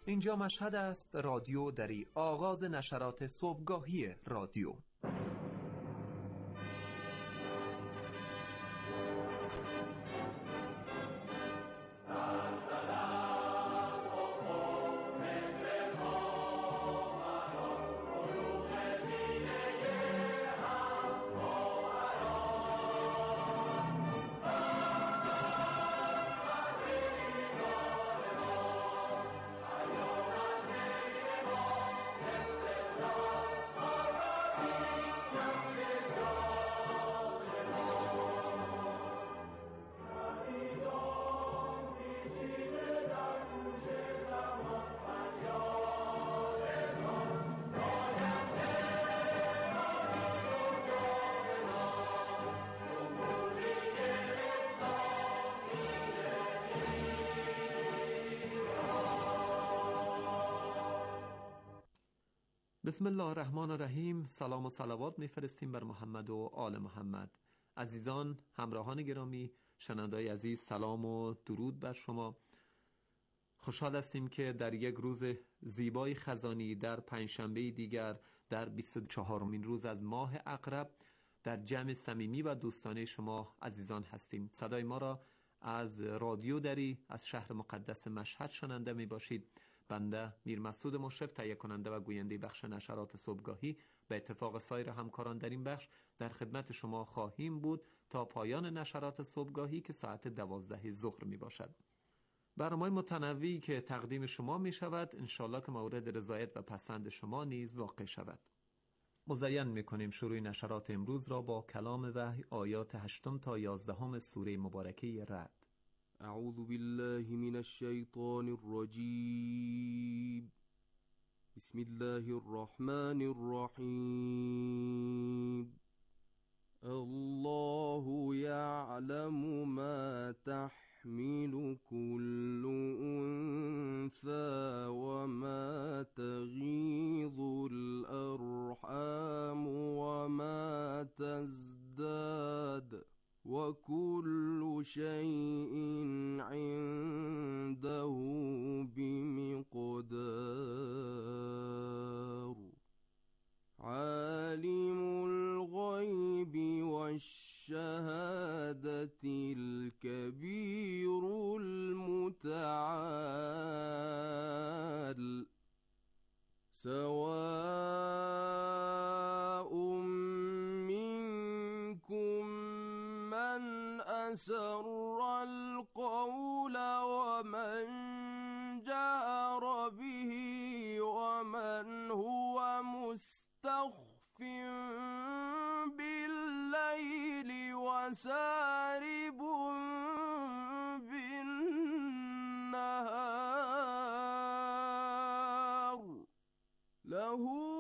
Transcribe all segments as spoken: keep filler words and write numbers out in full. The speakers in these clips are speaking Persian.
اینجا مشهد است، رادیو دری، آغاز نشرات صبحگاهی رادیو. بسم الله الرحمن الرحیم. سلام و صلوات میفرستیم بر محمد و آل محمد. عزیزان، همراهان گرامی، شنوندگان عزیز، سلام و درود بر شما. خوشحال هستیم که در یک روز زیبای خزانی، در پنجشنبه دیگر، در بیست و چهارمین روز از ماه عقرب، در جمع صمیمی و دوستانه شما عزیزان هستیم. صدای ما را از رادیو دری از شهر مقدس مشهد شنونده می باشید. بنده میر مسعود مشرف، تهیه کننده و گوینده بخش نشرات صبحگاهی، به اتفاق سایر همکاران در این بخش در خدمت شما خواهیم بود تا پایان نشرات صبحگاهی که ساعت دوازده ظهر می باشد. برنامه‌های متنوعی که تقدیم شما می شود انشالله که مورد رضایت و پسند شما نیز واقع شود. مزین می کنیم شروع نشرات امروز را با کلام وحی، آیات هشتم تا یازدهم سوره مبارکه رعد. اعوذ بالله من الشیطان الرجیم. بسم الله الرحمن الرحیم. الله یعلم ما تحمل كل انثى وما تغيض الأرحام وما تزداد وكل شيء عنده بمقدار. عالم الغيب والشهادة الكبير المتعال. سواء منكم من أسر القول ومن جهر به ومن هو مستخف بالليل وسارب بالنهار. له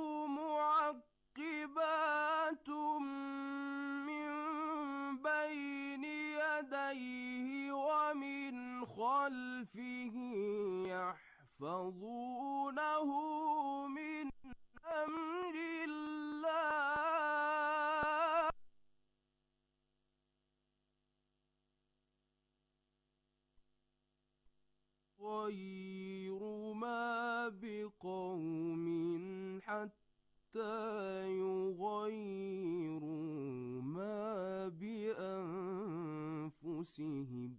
معقبات من بين يديه ومن خلفه يحفظونه من أمر الله. غير ما بقوم حتى يغيروا ما بأنفسهم.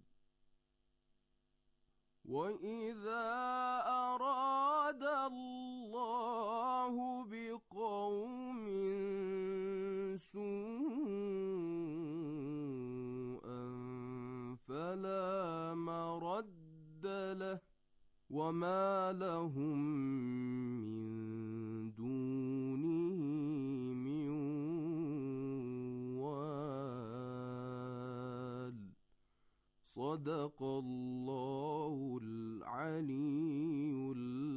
وإذا أراد الله بقوم سوءا فلا مرد له وما لهم من دونه من وال. صدق الله العلی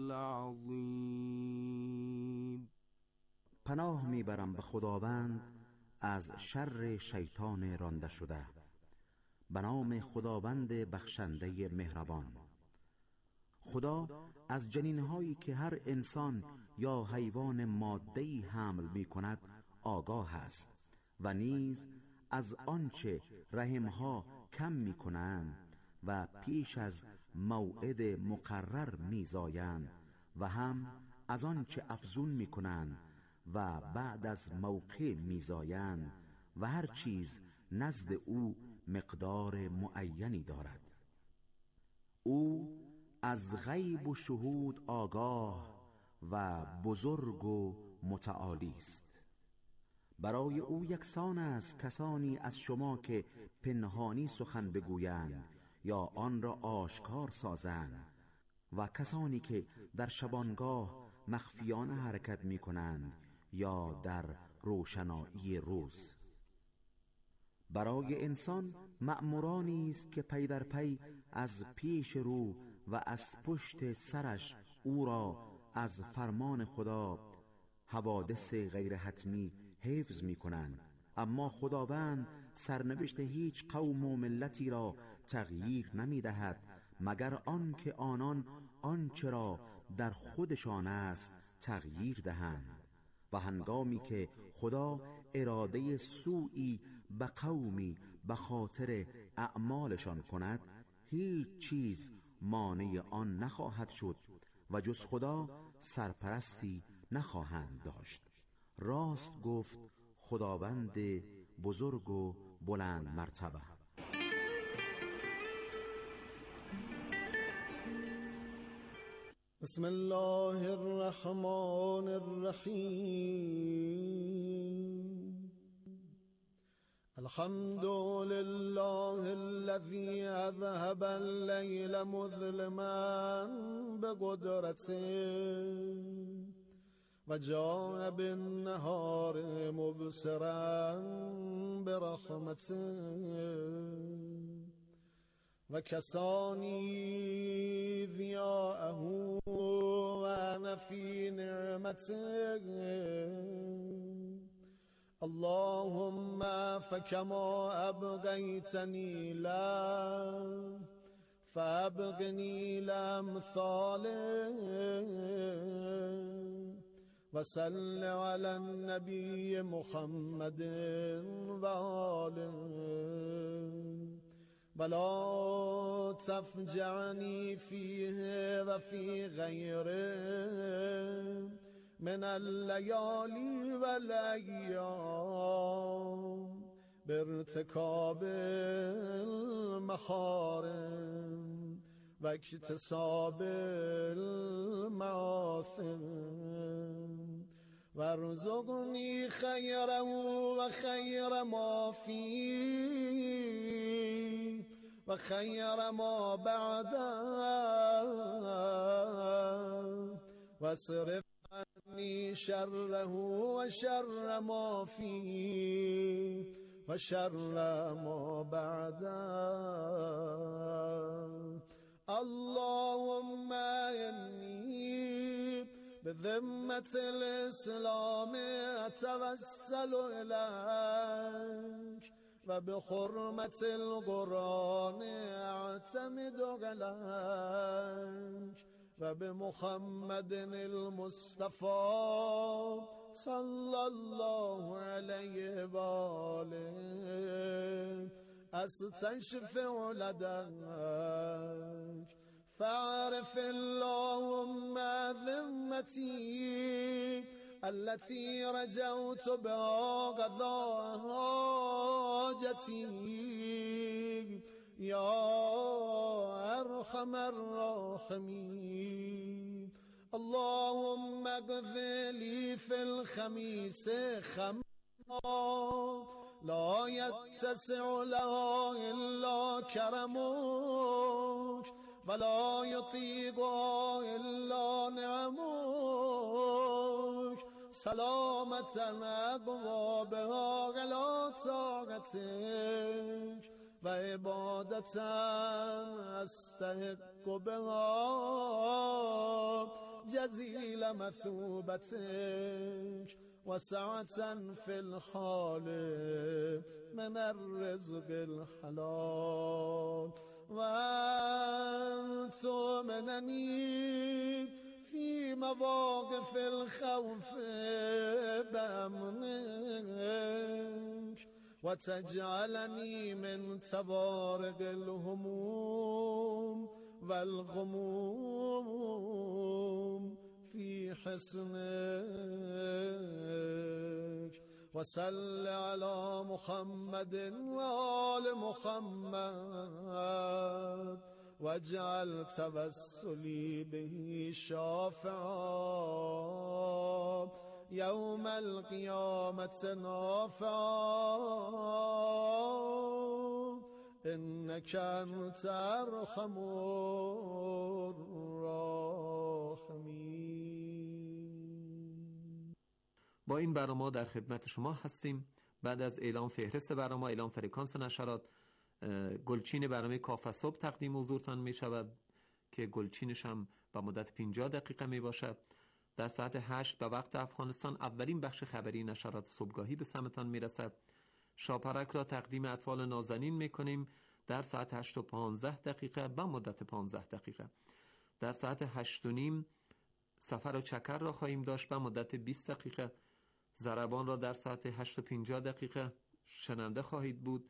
العظیم. پناه میبرم به خداوند از شر شیطان رانده شده. به نام خداوند بخشنده مهربان. خدا از جنینهایی که هر انسان یا حیوان ماده‌ای حمل می کند آگاه است و نیز از آنچه رحمها کم می کنند و پیش از موعد مقرر می زایند و هم از آن چه افزون می کنند و بعد از موقع میزایند و هر چیز نزد او مقدار معینی دارد. او از غیب و شهود آگاه و بزرگ و متعالی است. برای او یکسان است کسانی از شما که پنهانی سخن بگویند یا آن را آشکار سازند و کسانی که در شبانگاه مخفیانه حرکت می کنند یا در روشنایی روز. برای انسان مأمورانی است که پی در پی از پیش رو و از پشت سرش او را از فرمان خدا حوادث غیر حتمی حفظ می کنند، اما خداوند سرنوشت هیچ قوم و ملتی را تغییر نمی دهد مگر آن که آنان آنچه را در خودشان است تغییر دهند. و هنگامی که خدا اراده سوئی به قومی به خاطر اعمالشان کند، هیچ چیز مانع آن نخواهد شد و جز خدا سرپرستی نخواهند داشت. راست گفت خداوند بزرگ و بلند مرتبه. بسم الله الرحمن الرحیم. الحمد لله الذي اذهب الليل مظلما بقدرته وجاء بالنهار مبصرا برحمته وكساني ضياءه وأنا في نعمته. اللهم فكما أبغيتني لا فأبغني لأمثاله وصل على النبي محمد وآله ولا تفجعني فيه وفي غيره من الليالي والأيام بارتكاب المحارم واكتساب المعاصم وارزقني خيره وخير ما فيه وخير ما بعده واصرف عني شره وشر ما فيه وشر ما بعده. اللهم إني بذمة الإسلام أتوسل إليك وبحرمة القرآن أعتمد عليك وبمحمد المصطفى صلى الله عليه وآله أستشفع لديك فاعرف اللهم ذمتي التي رجوت بها قضاء حاجتي يا أرحم الراحمين. اللهم اغفر لي في الخميس خمرا لا يتسع لها إلا كرمك ولا يطيقها إلا نعمك سلامة أبوابها على طاعتك وعبادة أستحق بها جزيل مثوبتك وسعة في الحال من الرزق الحلال وأن تؤمنني في مواقف الخوف بأمنك وتجعلني من تبارك الهموم والغموم في حصنك وصل على محمد وآل محمد واجعل توسلي به شافعا يوم القيامة نافعا إنك أنت أرحم الراحمين. با این برنامه در خدمت شما هستیم. بعد از اعلام فهرست برنامه، اعلام فرکانس نشرات، گلچین برنامه کافه صبح تقدیم حضورتان می شود که گلچینش هم با مدت پنجاه دقیقه می باشد. در ساعت هشت به وقت افغانستان اولین بخش خبری نشرات صبحگاهی به سمتان می رسد. شاپرک را تقدیم اطفال نازنین می کنیم در ساعت هشت و پانزده دقیقه به مدت پانزده دقیقه. در ساعت هشت و نیم سفر و چکر را خواهیم داشت به مدت بیست دقیقه. ضربان را در ساعت هشت و پنجاه دقیقه شنونده خواهید بود.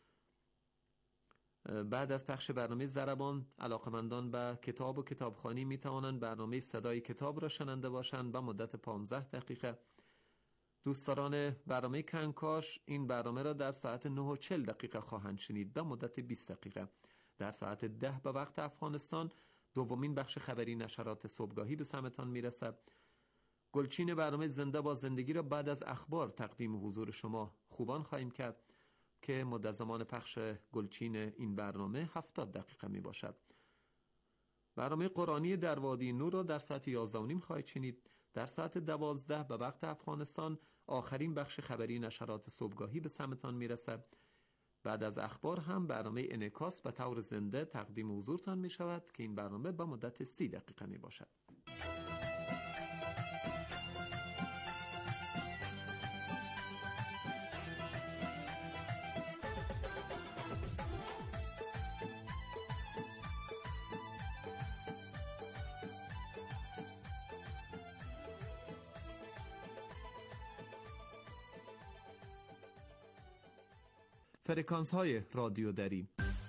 بعد از پخش برنامه ضربان، علاقمندان به کتاب و کتابخوانی می توانند برنامه صدای کتاب را شنونده باشند به مدت پانزده دقیقه. دوستداران برنامه کنکاش این برنامه را در ساعت نه و چهل دقیقه خواهند شنید به مدت بیست دقیقه. در ساعت ده به وقت افغانستان دومین بخش خبری نشرات صبحگاهی به سمتان می رسد. گلچین برنامه زنده با زندگی را بعد از اخبار تقدیم حضور شما خوبان خواهیم کرد که مدت زمان پخش گلچین این برنامه هفتاد دقیقه می باشد. برنامه قرآنی در وادی نور را در ساعت یازده و نیم خواهید شنید. در ساعت دوازده به وقت افغانستان آخرین بخش خبری نشرات صبحگاهی به سمتان می رسد. بعد از اخبار هم برنامه انعکاس به طور زنده تقدیم حضورتان می شود که این برنامه به مدت سی دقیقه می باشد. فرکانس های رادیو دری.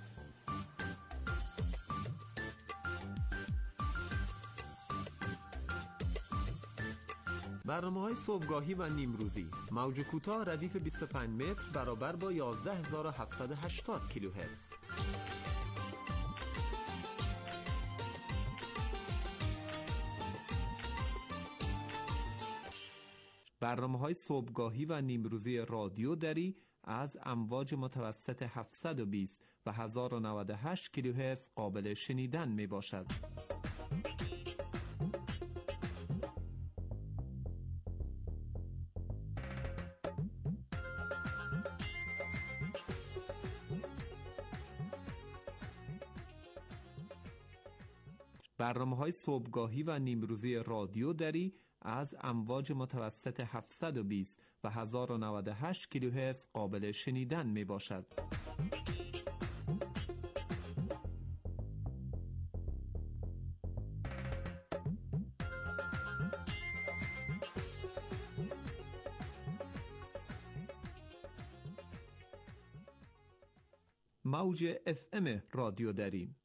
برنامه های صبحگاهی و نیمروزی، موج کوتاه ردیف بیست و پنج متر برابر با یازده هزار و هفتصد و هشتاد کیلوهرتز. برنامه های صبحگاهی و نیمروزی رادیو دری از امواج متوسط هفتصد و بیست و هزار و نود و هشت کیلوهرتز قابل شنیدن می باشد. برنامه های صبحگاهی و نیمروزی رادیو دری از امواج متوسط هفتصد و بیست و هزار و نود و هشت کیلوهرتز قابل شنیدن می باشد. موج اف ام رادیو دری.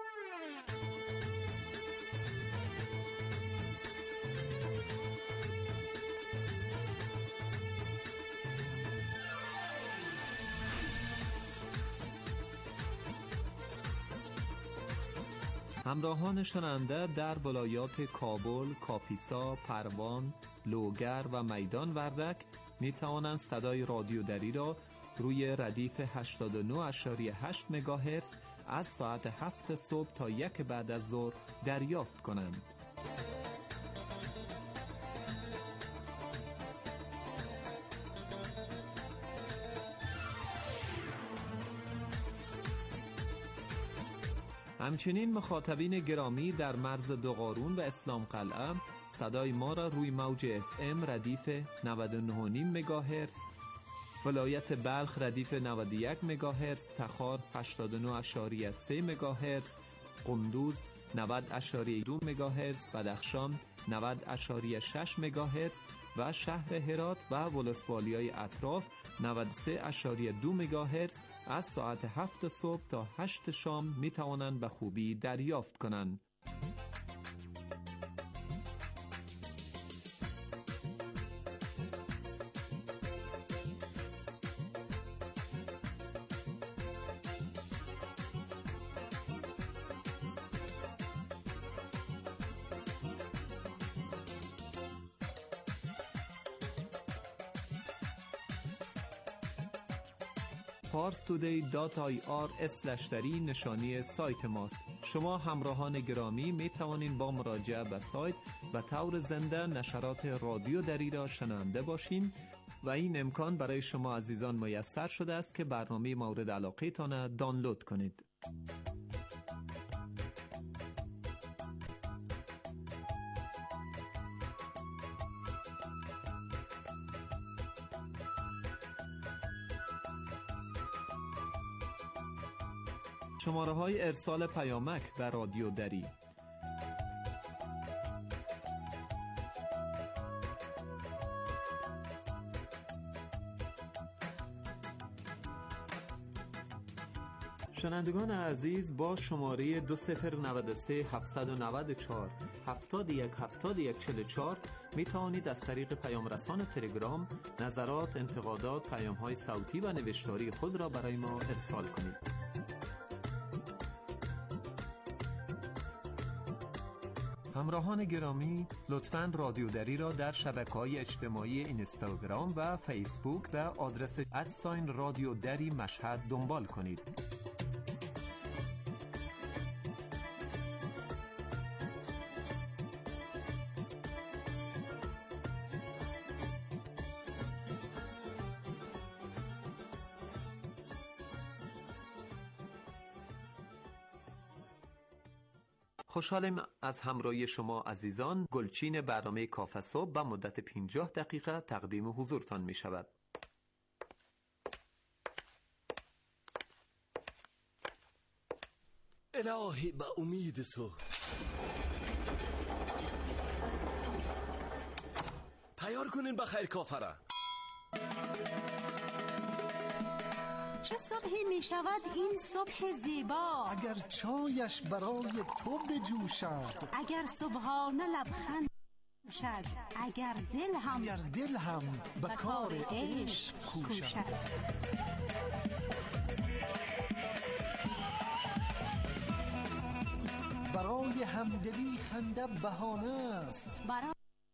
همراهان شنونده در ولایات کابل، کاپیسا، پروان، لوگر و میدان وردک می توانند صدای رادیو دری را روی ردیف هشتاد و نه ممیز هشت مگاهرتز از ساعت هفت صبح تا یک بعد از ظهر دریافت کنند. همچنین مخاطبین گرامی در مرز دوقارون و اسلام قلعه صدای ما را روی موج اف ام ردیف نود و نه و نیم مگاهرتز، ولایت بلخ ردیف نود و یک مگاهرتز، تخار هشتاد و نه ممیز سه مگاهرتز، قندوز نود ممیز دو مگاهرتز، بدخشان نود ممیز شش مگاهرتز و شهر هرات و ولسوالیای اطراف نود و سه ممیز دو مگاهرتز از ساعت هفت صبح تا هشت شام می توانند به خوبی دریافت کنند. پارس تودی دات آی آر اسلش دری نشانی سایت ماست. شما همراهان گرامی می توانید با مراجعه به سایت و طور زنده نشرات رادیو دری را شنونده باشین و این امکان برای شما عزیزان میسر شده است که برنامه مورد علاقه تان دانلود کنید. شماره های ارسال پیامک به رادیو دری: شنوندگان عزیز، با شماره دو صفر نود و سه هفتصد و نود و چهار هفتاد و یک هفتاد و یک چهل و چهار می توانید از طریق پیام رسان تلگرام نظرات، انتقادات، پیام های صوتی و نوشتاری خود را برای ما ارسال کنید. همراهان گرامی، لطفاً رادیو دری را در شبکه‌های اجتماعی اینستاگرام و فیسبوک به آدرس ادساین رادیو دری مشهد دنبال کنید. خوشحالم از همراهی شما عزیزان. گلچین برنامه کافه صبح به مدت پنجاه دقیقه تقدیم حضورتان می شود. الهی به امید تو تیار کنین بخیر کافه را. چه صبحی می شود این صبح زیبا، اگر چایش برای تو بجوشد، اگر صبحانه لبخند شد، اگر دل هم اگر دل هم به کار عشق کوشد. برای همدلی خنده بهانه است، برای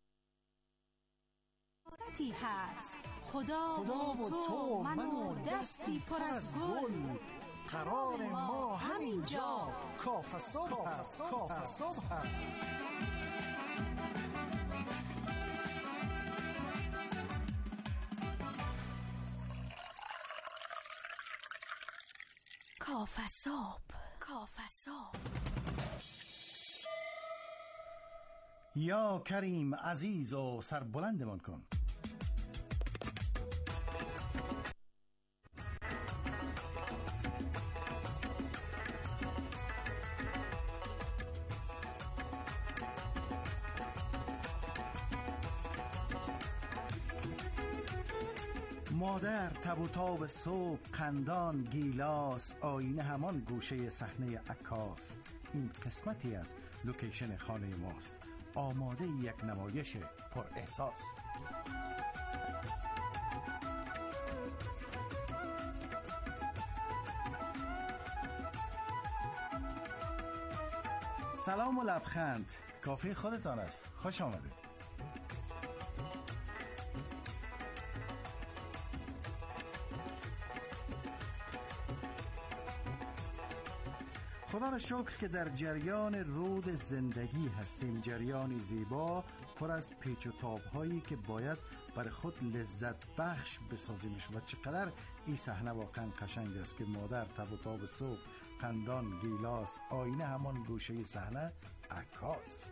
فرصتی هست. خدا, خدا و تو من و دستی پر از گل، قرار ما همینجا کافه صبح است. کافه صبح است. کافه صبح، کافه صبح. یا کریم عزیز و سربلندمان کن. مادر تب و تاب صبح، قندان، گیلاس، آینه همان گوشه صحنه عکاس. این قسمتی از لوکیشن خانه ماست، آماده یک نمایش پر احساس. سلام و لبخند، کافی خودتان است. خوش آمدید. خدا را شکر که در جریان رود زندگی هستیم، جریانی زیبا پر از پیچ و تاب هایی که باید برای خود لذت بخش بسازیمش. و چقدر این صحنه واقعا قشنگ است که مادر تب و تاب صبح، قندان، گیلاس، آینه همان گوشه صحنه عکاس.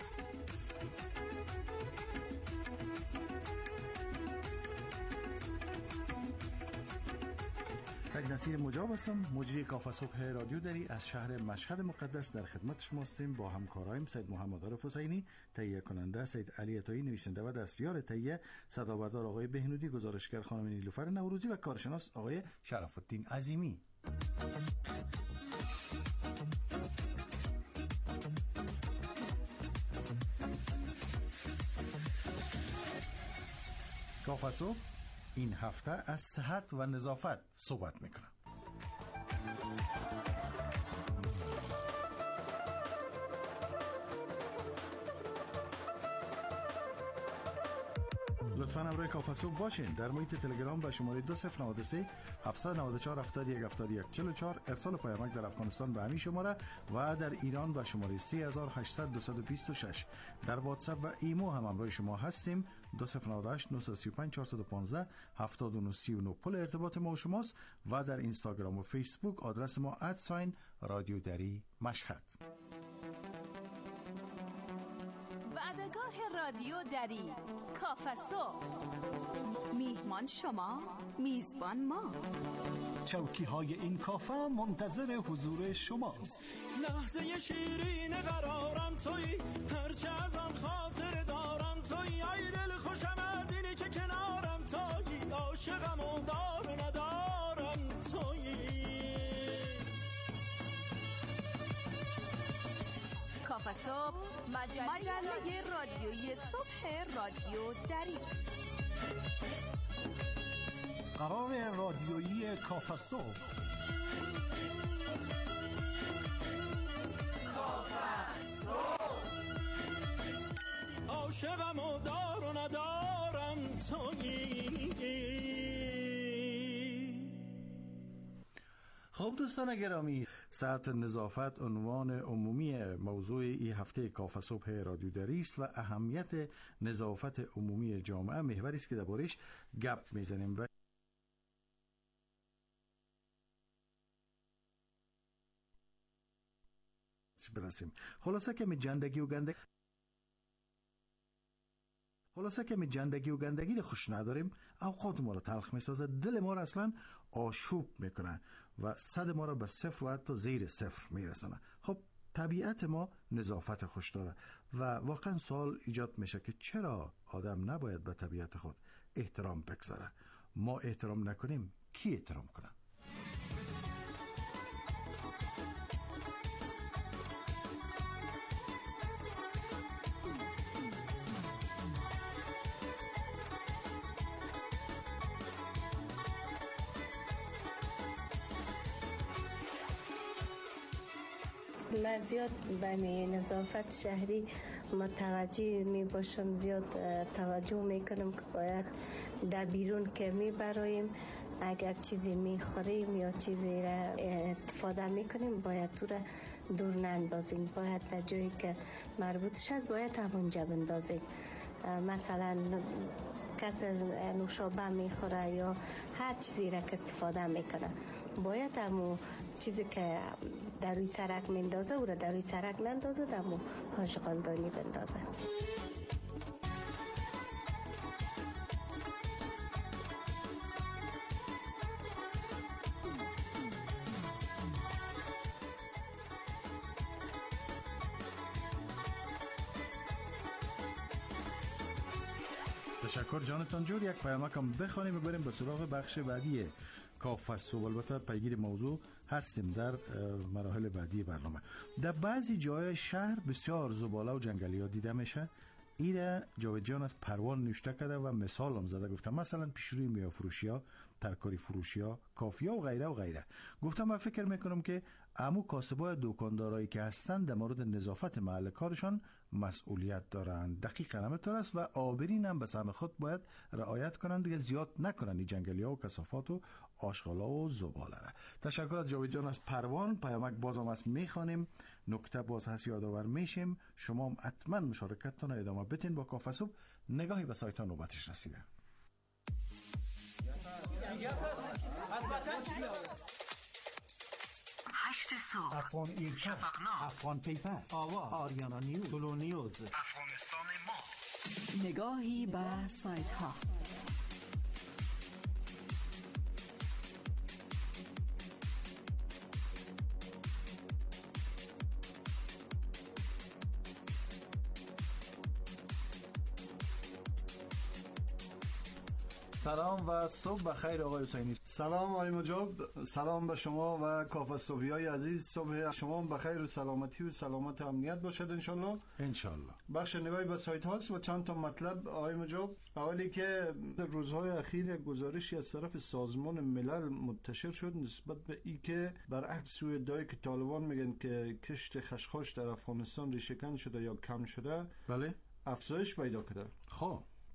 سید نصیر مجاب هستم، مجری کافه صبح رادیو دری از شهر مشهد مقدس در خدمت شما هستیم. با همکارایم سید محمد عارف حسینی تهیه کننده، سید علی عطایی نویسنده و دستیار تهیه، صدابردار آقای بهنودی، گزارشگر خانم نیلوفر نوروزی و کارشناس آقای شرف الدین عظیمی. کافه صبح این هفته از صحت و نظافت صحبت میکنم. لطفاً همراه کافه صبح باشین. در محیط تلگرام به شماره دو صفر نه سه هفت نه چهار هفت یک هفت یک چهار چهار ارسال پیامک در افغانستان به همین شماره و در ایران به شماره سه هزار و هشتصد و دویست و شش. در واتساپ و ایمو هم همراه شما هستیم. دو صفر نه هشت نه سه پنج چهار یک پنج هفتاد و نه سی و نه پل ارتباط ما و شماست و در اینستاگرام و فیسبوک آدرس ما ادساین رادیو دری مشهد. وعدگاه رادیو دری کافه صبح، میهمان شما، میزبان ما. چوکی های این کافه منتظر حضور شماست. لحظه شیرین قرارم توی، هرچه ازم خاطر دارم توی، ای دل خوشم از اینی که کنارم توی، عاشقم و دار ندارم توی. کافه صبح، مجله, مجله رادیویی صبح رادیو دری. قرار رادیویی کافه صبح. عاشقم و دار و ندارم توی. خب دوستان گرامی، ساعت نظافت عنوان عمومی موضوع این هفته کافه صبح رادیو دری است و اهمیت نظافت عمومی جامعه محوری است که درباره‌اش گپ میزنیم و برسیم. خلاصه که می جندگی و گندگی خلاصه که می جندگی و گندگی رو خوش نداریم، اوقات ما رو تلخ می سازه، دل ما رو اصلا آشوب میکنه و صد ما رو به صفر و حتی زیر صفر میرسونه. خب طبیعت ما نظافت خوش داره و واقعا سوال ایجاد میشه که چرا آدم نباید به طبیعت خود احترام بگذاره؟ ما احترام نکنیم کی احترام کنه؟ من زیاد به نظافت شهری متوجه می باشم، زیاد توجه می کنم که باید در بیرون که می برایم اگر چیزی می خوریم یا چیزی را استفاده می کنیم باید تو را دور نندازیم، باید در جایی که مربوطش هست باید همونجا بندازیم. مثلا کسی نوشابه می خوره یا هر چیزی را که استفاده می کنه باید همون چیزی که در روی سرک مندازه او را در روی سرک نندازه، در مو آشغالدانی بندازه. تشکر جانتان جور. یک پیامک هم بخوانیم و بریم به سراغ بخش بعدی کافه صبح. البته پیگیر موضوع هستیم در مراحل بعدی برنامه. در بعضی جای شهر بسیار زباله و جنگلی ها دیده میشه. ایره جاوید جان از پروان نوشته کرده و مثال هم زده. گفتم مثلا پیشروی میوه فروشی ها، ترکاری فروشی ها، کافی ها و غیره و غیره. گفتم من فکر میکنم که امو کاسبای دکاندارایی که هستند در مورد نظافت محل کارشان مسئولیت دارند. دقیقاً همینطور است و آبرین هم به سهم خود باید رعایت کنند دیگه زیاد نکنند این جنگلی ها و کثافات و آشغالا و زباله را. تشکر از جاوید جان از پروان. پیامک بازم از میخوانیم، نکته باز هست یادآور میشیم. شما هم حتما مشارکتتان رو ادامه بدین. با کافه صبح نگاهی به سایت ها نوبتش رسیده. هشت صبح، افغان ایرکا، شفقنامه، افغان پیپر، آواز، آریانا نیوز، تولو نیوز، افغانستان ما. نگاهی به سایت ها. سلام و صبح بخیر آقای حسینی. سلام آقای مجاب، سلام به شما و کافه صبحی های عزیز. صبح شما بخیر و سلامتی و سلامت و امنیت باشد انشالله. انشالله. بخش نگاهی به سایت هاست و چند تا مطلب آقای مجاب. اولی که روزهای اخیر گزارشی از طرف سازمان ملل منتشر شد نسبت به ای که برعکس سوی ادعایی که طالبان میگن که کشت خشخاش در افغانستان ریشه‌کن شده یا کم شده، بله، افزایش پیدا کرده. خب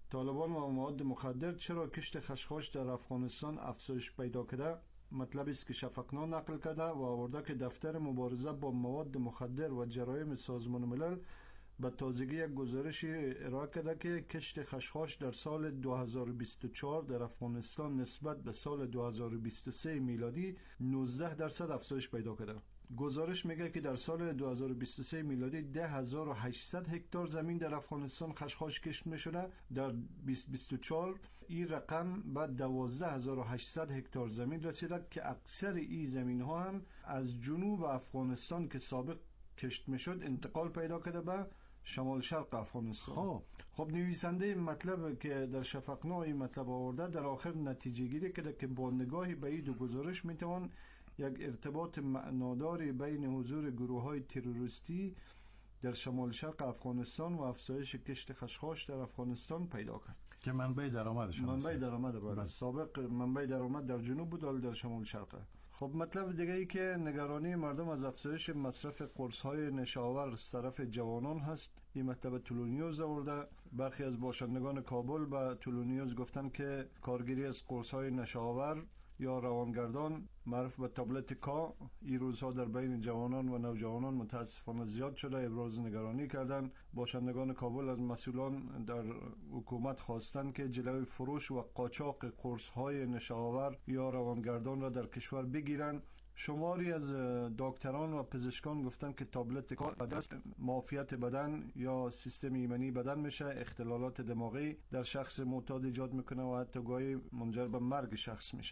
طالبان و مواد مخدر چرا کشت خشخاش در افغانستان افزایش پیدا کرده؟ مطلب است که شفقنا نقل کرده و آورده که دفتر مبارزه با مواد مخدر و جرایم سازمان ملل به تازگی یک گزارش ارائه کرده که کشت خشخاش در سال دو هزار و بیست و چهار در افغانستان نسبت به سال دو هزار و بیست و سه میلادی نوزده درصد افزایش پیدا کرده. گزارش میگه که در سال دو هزار و بیست و سه میلادی ده هزار و هشتصد هکتار زمین در افغانستان خشخاش کشت میشده. در بیست بیست و چهار این رقم به دوازده هزار و هشتصد هکتار زمین رسیده که اکثر این زمین ها هم از جنوب افغانستان که سابق کشت میشد انتقال پیدا کرده به شمال شرق افغانستان. خب خب نویسنده مطلب که در شفقنا این مطلب آورده در آخر نتیجه گیری کرده که با نگاهی به این دو گزارش میتوان یک ارتباط معناداری بین حضور گروه های تروریستی در شمال شرق افغانستان و افزایش کشت خشخاش در افغانستان پیدا کرد که منبع درآمدش منبع درآمد بله. سابق منبع درآمد در جنوب بود، حال در شمال شرق. خب مطلب دیگه ای که نگرانی مردم از افزایش مصرف قرص های نشاور از طرف جوانان هست. این مطلب تولونیوز آورده. برخی از باشندگان کابل به تولونیوز گفتن که کارگیری از قرص های نشاور یا روانگردان معروف به تابلت کا این روزها در بین جوانان و نوجوانان متاسفانه زیاد شده. ابراز نگرانی کردند. باشندگان کابل از مسئولان در حکومت خواستند که جلوی فروش و قاچاق قرص‌های نشاور یا روانگردان را در کشور بگیرند. شماری از دکتران و پزشکان گفتند که تابلت کا بدست معافیت بدن یا سیستم ایمنی بدن میشه، اختلالات دماغی در شخص معتاد ایجاد میکنه و حتی گاهی منجر به مرگ شخص میشه.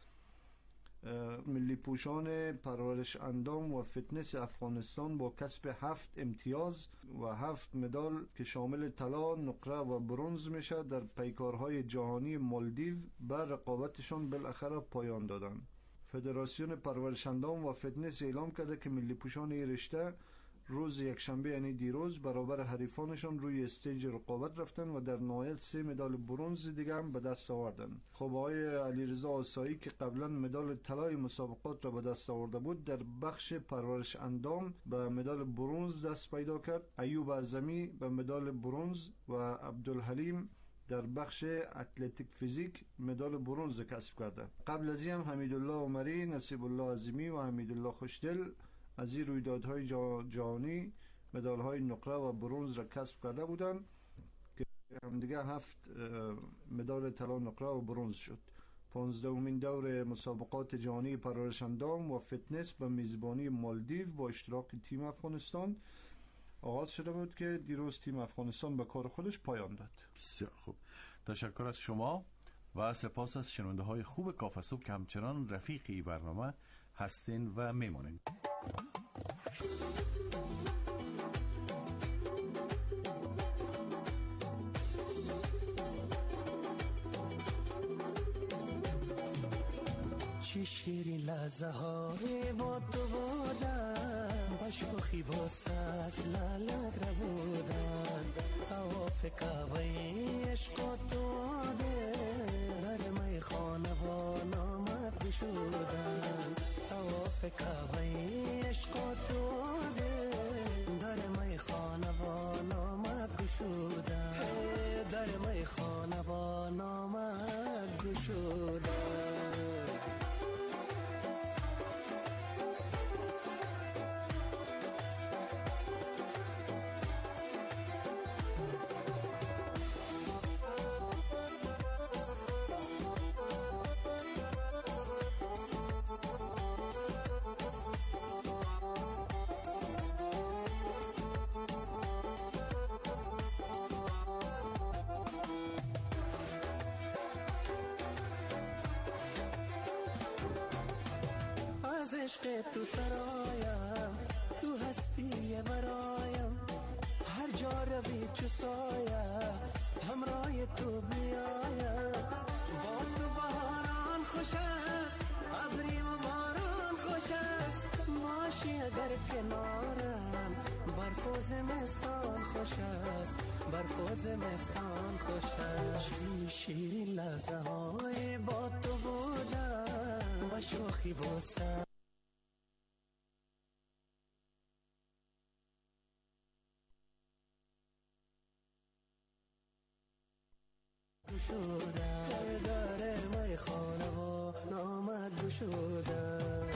ملی پوشان پرورش اندام و فتنس افغانستان با کسب هفت امتیاز و هفت مدال که شامل طلا، نقره و برنز میشه در پیکارهای جهانی مالدیو به رقابتشان بالاخره پایان دادند. فدراسیون پرورش اندام و فتنس اعلام کرده که ملی پوشان این رشته روز یکشنبه یعنی دیروز برابر حریفانشان روی استیج رقابت رفتن و در نهایت سه مدال برنز دیگه هم به دست آوردن. خب آقای علیرضا آسایی که قبلا مدال طلای مسابقات را به دست آورده بود در بخش پرورش اندام به مدال برنز دست پیدا کرد. ایوب اعظمی به مدال برنز و عبدالحلیم در بخش اتلتیک فیزیک مدال برنز کسب کرده. قبل از این هم حمیدالله عمری، نصیب الله عظیمی و حمیدالله خوشدل از این رویدادهای جهانی مدال‌های نقره و برنز را کسب کرده بودند که هم دیگه هفت مدال طلا، نقره و برنز شد. پانزدهمین دور مسابقات جهانی پرورش اندام و فتنس به میزبانی مالدیو با اشتراک تیم افغانستان آغاز شده بود که دیروز تیم افغانستان به کار خودش پایان داد. بسیار خوب، تشکر از شما و سپاس از شنونده های خوب کافه صبح که همچنان رفیقی برنامه هستین و میمونین. چی شیرین لحظه های با تو بودن، با شوخی با ساز لالت را بودن، طواف کعبه عشق و تو ده در می خانه با نامت گشودن، طواف کعبه عشق و تو ده در می خانه با نامت گشودن، در می خانه با نامت گشودن. عشق تو سرایم، تو هستی برایم، هر جا روی چو سایه همراه تو بیایم. با تو باران خوش است، ابری و باران خوش است، باشی اگر کنارم، برف و زمستان خوش است، برف و زمستان خوش است. شیرین لحظه های با تو بودن، با شوخی بوسم. گشودم، در میخانه و نامت گشودم.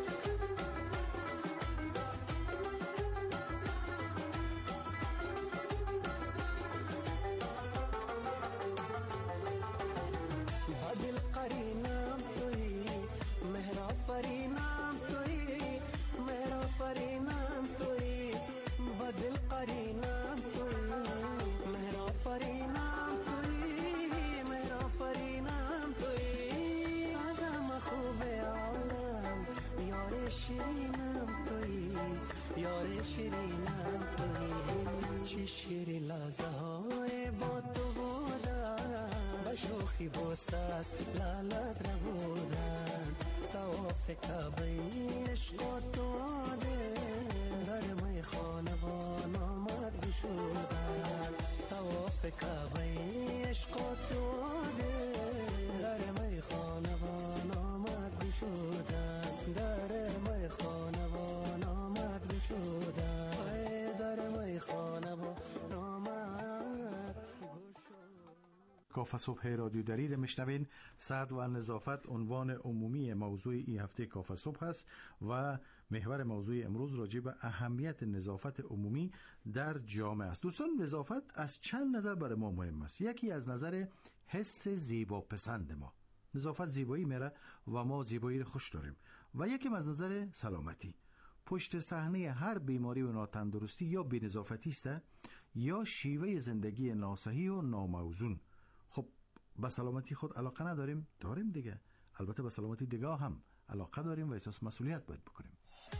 بدل قرینم توی، مهر آفرینم توی، مهر آفرینم توی، بدل قرینم توی، مهر آفرینم توی، مهر آفرینم توی، ازم خوب عالم یار شیرینم توی، یار شیرینم توی. چی شیرین لحظه های با تو بودن، بشوخی بوساس لالت را بودن، تواف کعبه عشق و تو آده، در میخانه با نامت گشودن، تواف کعبه عشق و تو آده، در میخانه با نامت گشودن، در میخانه با نامت گشودن، در میخانه با نامت گشودن. کافه صبح رادیو دری میشنوین. صحت و نظافت عنوان عمومی موضوع این هفته کافه صبح است و محور موضوع امروز راجع به اهمیت نظافت عمومی در جامعه است. دوستان، نظافت از چند نظر برای ما مهم است. یکی از نظر حس زیبا پسند ما، نظافت زیبایی میره و ما زیبایی رو خوش داریم، و یکی از نظر سلامتی. پشت صحنه هر بیماری و ناتندرستی یا بی‌نظافتی است یا شیوه زندگی ناصحی و ناموزون. خب به سلامتی خود علاقه نداریم؟ داریم دیگه. البته به سلامتی دیگه هم علاقه داریم و احساس مسئولیت باید بکنیم.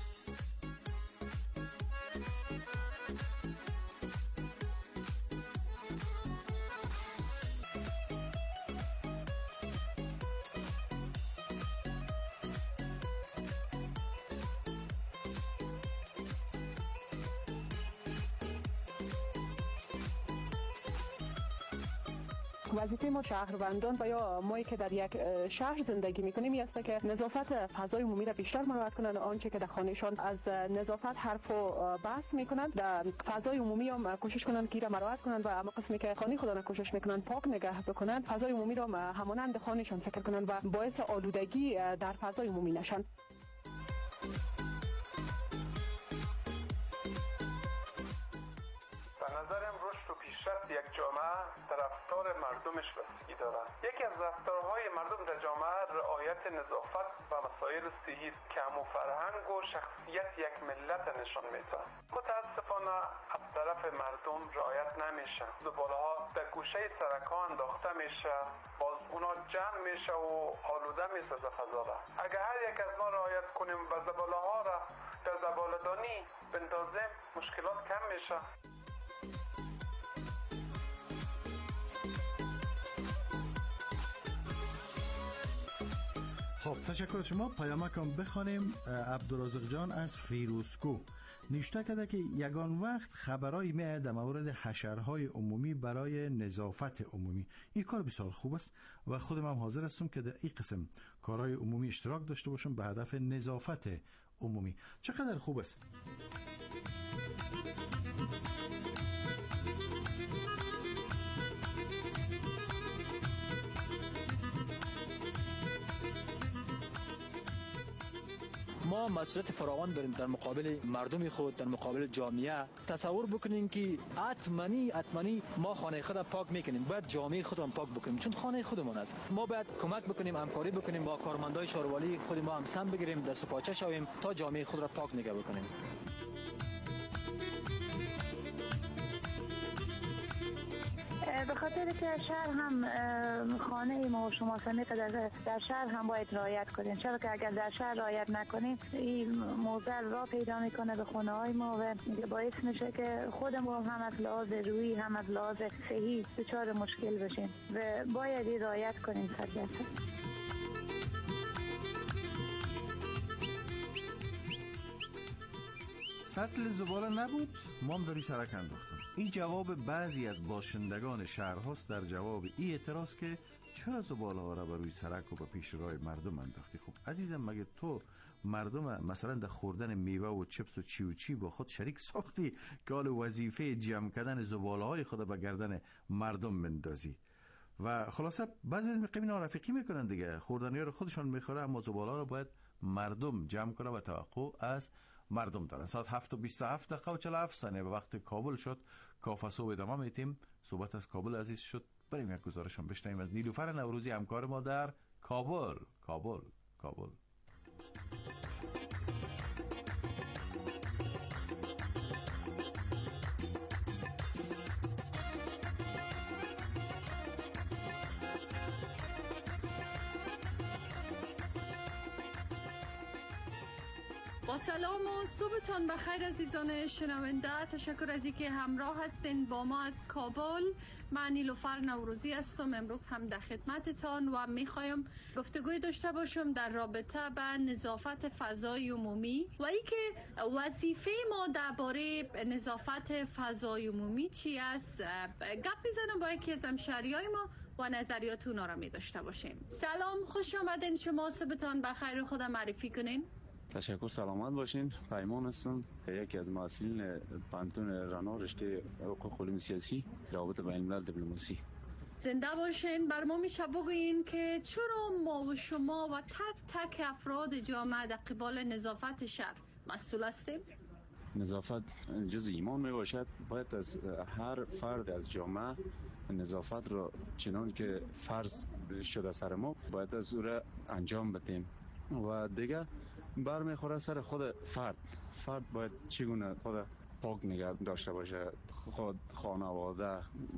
وظیفه ما شهروندان و یا مایی که در یک شهر زندگی میکنیم این است که نظافت فضای عمومی را بیشتر مراعات کنند. آنچه که در خانهشان از نظافت حرف و بحث میکنند در فضای عمومی هم کوشش کنند که را مراعات کنند و اما قسمی که خانه خود را کوشش میکنند پاک نگه بکنند، فضای عمومی را همانند خانهشان فکر کنند و باعث آلودگی در فضای عمومی نشن. یک جامعه در رفتار مردمش بستگی دارد. یکی از رفتارهای مردم در جامعه رعایت نظافت و مسائل صحی است که همو فرهنگ و شخصیت یک ملت نشان می‌دهد. متاسفانه از طرف مردم رعایت نمیشه. زباله‌ها در گوشه سرک‌ها انداخته میشه، باز اونا جمع میشه و آلوده میسازه فضا را. اگر هر یک از ما رعایت کنیم و زباله‌ها را در زباله‌دانی بندازیم، مشکلات کم میشه. خب تشکر از شما. پیامکم بخوانیم. عبدالرزاق جان از فیروزکو نوشته کرده که یگان وقت خبرایی میاد در مورد حشرهای عمومی برای نظافت عمومی. این کار بسیار خوب است و خودم هم حاضر هستم که در این قسم کارهای عمومی اشتراک داشته باشم به هدف نظافت عمومی. چقدر خوب است. ما مسئولیت فراوان داریم در مقابل مردم خود، در مقابل جامعه. تصور بکنین که حتماً حتماً ما خانه خود را پاک میکنیم، باید جامعه خود را پاک بکنیم چون خانه خودمون است. ما باید کمک بکنیم، همکاری بکنیم با کارمندای شهروالی خود ما هم سم بگیریم، دست و پاچه شویم تا جامعه خود را پاک نگه بکنیم. به خاطر که شهر هم خانه ما و شما سمیت در, در شهر هم باید رعایت کنیم، چرا که اگر در شهر رعایت نکنیم این موضوع را پیدا میکنه به خانه های ما و باعث میشه که خودمون هم از لحاظ روحی هم از لحاظ صحی دچار مشکل بشیم و باید رعایت کنیم. صد درصد. سطل زباله نبود، ما هم داری سرک انداختم. این جواب بعضی از باشندگان شهرهاست در جواب این اعتراض که چرا زباله ها را بر روی سرک و به پیش راه مردم انداختی. خب عزیزم، مگه تو مردم مثلا در خوردن میوه و چپس و چی و چی با خود شریک ساختی که حال وظیفه جمع کردن زباله های خود به گردن مردم مندازی؟ و خلاصه بعضی میقیم اینا رفیقی میکنن دیگه، خوردنی رو خودشون میخوره، اما زباله رو باید مردم جمع کنه و توقع از مردم دارن. ساعت هفت و بیست و هفت دقیقه و چهل و هفت ثانیه به وقت کابل شد. کافه صبح ادامه میتیم. صحبت از کابل عزیز شد. بریم یک گزارش هم بشنویم از نیلوفر نوروزی، همکار ما در کابل. کابل کابل با سلام و صبحتان بخیر عزیزان شنونده. تشکر از اینکه همراه هستین با ما از کابل. من نیلوفر نوروزی هستم. امروز هم در خدمتتان و میخوایم گفتگوی داشته باشم در رابطه به نظافت فضای عمومی و اینکه وظیفه ما درباره نظافت فضای عمومی چی است. گپ میزنم با یکی از همشهریای ما و نظریات اونا را می داشته باشیم. سلام، خوش آمدین. شما صبحتان بخیر، خودم معرفی کنین. تشکر، سلامت باشین. پیمان هستم، یکی از مسئولین پانتون رنا رشته حقوق علوم سیاسی رابطه بین الملل دیپلماسی. زنده باشین. بر ما میشه بگوین که چرا ما و شما و تک تک افراد جامعه در قبال نظافت شهر مسئول هستیم؟ نظافت جز ایمان می باشد. باید از هر فرد از جامعه نظافت را چنان که فرض شده سر ما باید از او را انجام بدیم و دیگه برمیخوره سر خود فرد. فرد باید چگونه خود پاک نگه داشته باشه، خود، خانواده،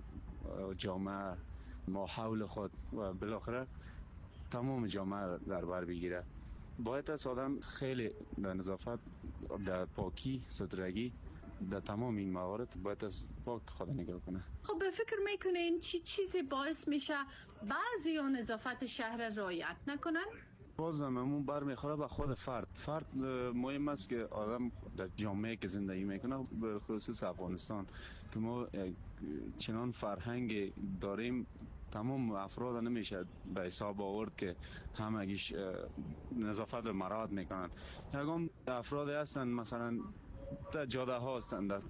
جامعه، ما حول خود و بالاخره تمام جامعه در بر بگیره. باید از آدم خیلی در نظافت، در پاکی، سترگی، در تمام این موارد باید از پاک خود نگاه کنه. خب به فکر میکنین چی چیزی باعث میشه بعضی ها نظافت شهر رعایت نکنن؟ باز همون برمیخوره به خود فرد. فرد مهم است که آدم در جامعه که زندگی میکنه، به خصوص افغانستان که ما چنان فرهنگ داریم، تمام افراد نمیشه به حساب آورد که همگیش نظافت رو مراعات میکنن. یکم افراد هستن مثلا در جاده ها هستن، در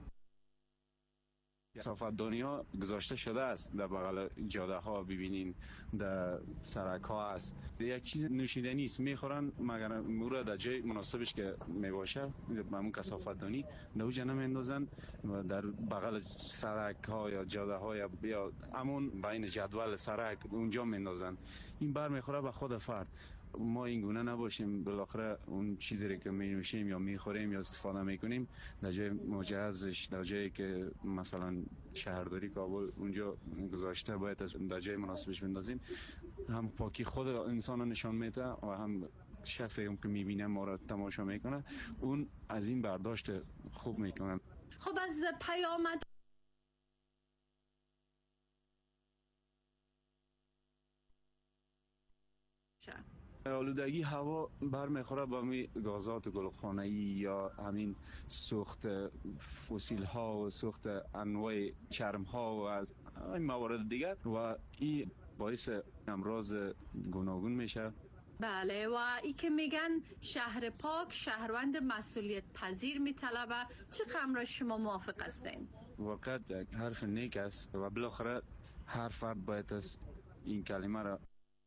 نظافت دنیا گذاشته شده است، در بغل جاده ها ببینین، در سرک ها است، یک چیز نوشیدنی است میخورن مگر مورد در جای مناسبش که میباشه همون کثافت دانی در اوجه نمیندازن و در بغل سرک ها یا جاده ها یا, یا همون بین جدول سرک اونجا میندازن. این بر میخوره به خود فرد. ما این گونه نباشیم، بالاخره اون چیزی که می نوشیم یا میخوریم یا استفاده میکنیم در جای مجهزش، در جایی که مثلا شهرداری کابل اونجا گذاشته باید در جای مناسبش بندازیم. هم پاکی خود انسان رو نشان میده و هم شخصی هم که میبینه ما رو تماشا میکنه اون از این برداشت خوب میکنه. خب از پیامد آلودگی هوا برمیخوره با می گازات گلخانه‌ای یا همین سوخت فسیل ها و سوخت انواع چرم ها و از این موارد دیگر و این باعث امراض گوناگون میشه. بله، و ای که میگن شهر پاک شهروند مسئولیت پذیر میطلبه، چه خبر شما موافق هستین؟ واقعا یک حرف نیک است و بالاخره هر فرد باید از این کلمه را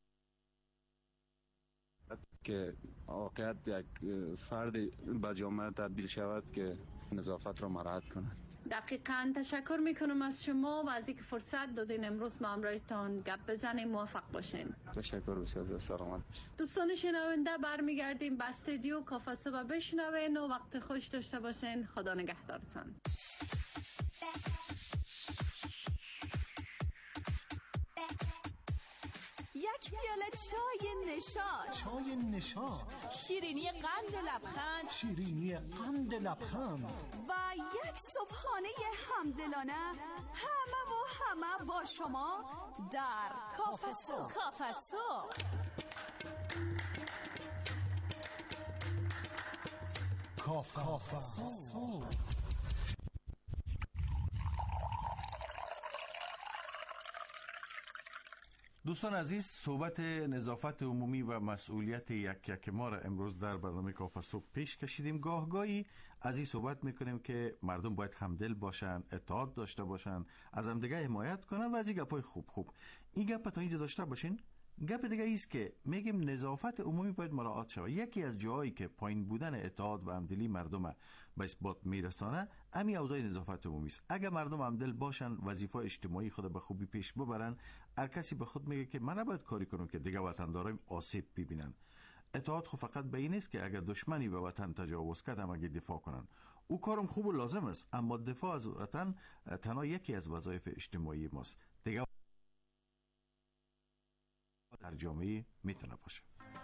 که واقعیت یک فرد به جامعه تبدیل شود که نظافت را مراعات کند. دقیقاً. تشکر میکنم از شما و از اینکه فرصت دادین امروز ما همراهتان گپ بزنیم. موفق باشین. تشکر بسیار، سلامت. دوستان شنونده، برمیگردیم به استودیو کافه صبح بشنوین و وقت خوش داشته باشین. خدا نگهدارتان. یک پیاله چای نشاط، چای نشاط، شیرینی قند لبخند، شیرینی قند لبخند و یک صبحانه همدلانه، همه و همه با شما در کافه صبح. کافه صبح کافه صبح. دوستان عزیز، صحبت نظافت عمومی و مسئولیت یک یک ما را امروز در برنامه کافه صبح پیش کشیدیم. گاه گاهی از این صحبت میکنیم که مردم باید همدل باشن، اطاعت داشته باشن، از هم دیگه حمایت کنن و از این گپای خوب خوب. این گپ تا اینجا داشته باشین. گپ دیگه ایست که میگیم نظافت عمومی باید مراعات شود. یکی از جاهایی که پایین بودن اطاعت و همدلی مردم به اثبات میرسانه امی اوضاع نظافت عمومی است. اگر مردم همدل باشن، وظیفه اجتماعی خود به خوبی پیش ببرن، هر کسی به خود میگه که من نباید کاری کنم که دیگه وطندارم آسیب ببینن. اطاعت خو فقط به این است که اگر دشمنی به وطن تجاوز کرد هم اگه دفاع کنن، او کارم خوب و لازم است، اما دفاع از وطن تنها یکی از وظایف اجتماعی ماست. دیگه در جامعه میتونه باشه.